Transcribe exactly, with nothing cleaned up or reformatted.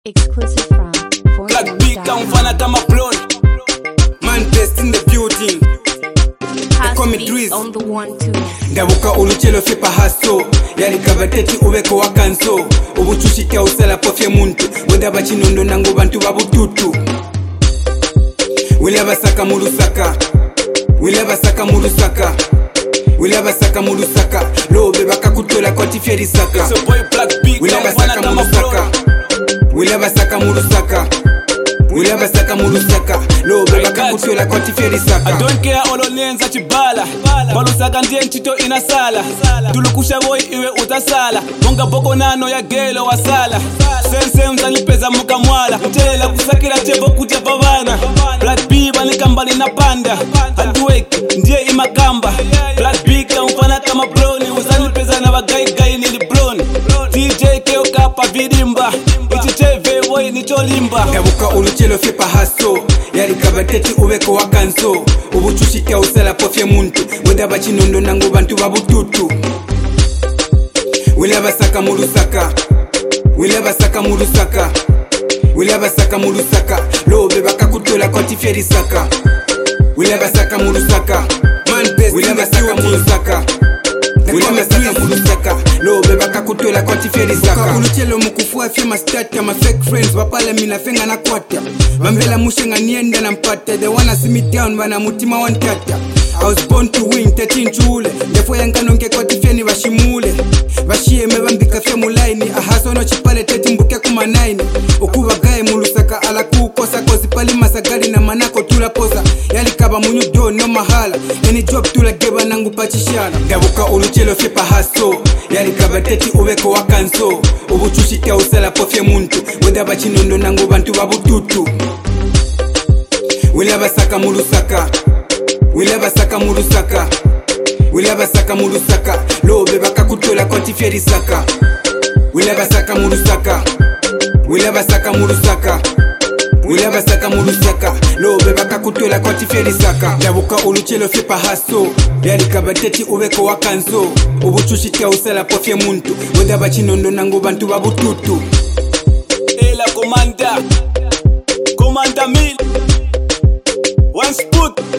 Exclusive from Black beat kamfana kama blonde. Man best in the building. House on the one two. Ndabuka uluchelo fepa haso yali kabateti ubeko wakanso ubuchushika usala pofye muntu wenda bachinondo nango bantu babututu wila basaka mulusaka wila basaka mulusaka wila basaka mulusaka lobe bakakutola kwa tifyeri saka wila basaka mulusaka wila basaka mulusaka wila basaka mulusaka lobe bakakutola kwa tifyeri saka. I don't care olo nenza chibala balusaka ndiye nchito inasala tulukusha boy iwe utasala monga boko nano ya gelo wasala sense mzalipeza muka mwala mtela kusakira chebo kutia pavana Black B banikambali na panda hardwork ndiye imakamba Black B kamfana kama broni uzalipeza na bagai gai nili broni D J keo kapa vidimba ichi teve boy nicholimba. Ndabuka uluchelo fepa haso yali kabateti ubeko wakanso ubuchushika usala pofye muntu wenda bachinondo nango bantu babututu wila basaka mulusaka wila basaka mulusaka wila basaka mulusaka lobe bakakutola kwa tifyeri saka wila basaka mulusaka man best wila basaka mulusaka wila basaka mulusaka lobe bakakutola kwa tifyeri saka uluchelo mukufua fye mastata kama fake friends wapala mina fenga na kwata bambela mushenga nienda na mpata they wanna see me down bana mutima wantata I was born to win thirteen chule defo yankanonke kwa tifyeni bashimule bashiyeme bambika fye mulaini ahaso no chipale teti mbuke kuma nine okuba gae mulusaka ala kukosa kozi pali masagari na manako tula posa yali kaba munyu do no mahala any job tula geba nangu pachishana. Ndabuka uluchelo fepa haso yali kaba teti ubeko wakanso ubuchushika usala pofye muntu wenda bachinondo nangu bantu babututu wila basaka mulusaka wila basaka mulusaka wila basaka mulusaka lobe bakakutola kwa tifyeri saka wila basaka mulusaka wila basaka mulusaka wila basaka mulusaka lobe bakakutola kwa tifyeri saka. Ndabuka uluchelo fepa haso yali kabateti ubeko wakanso ubuchushika usala pofye muntu wenda bachinondo nango bantu babututu Ela comanda comanda mil one spot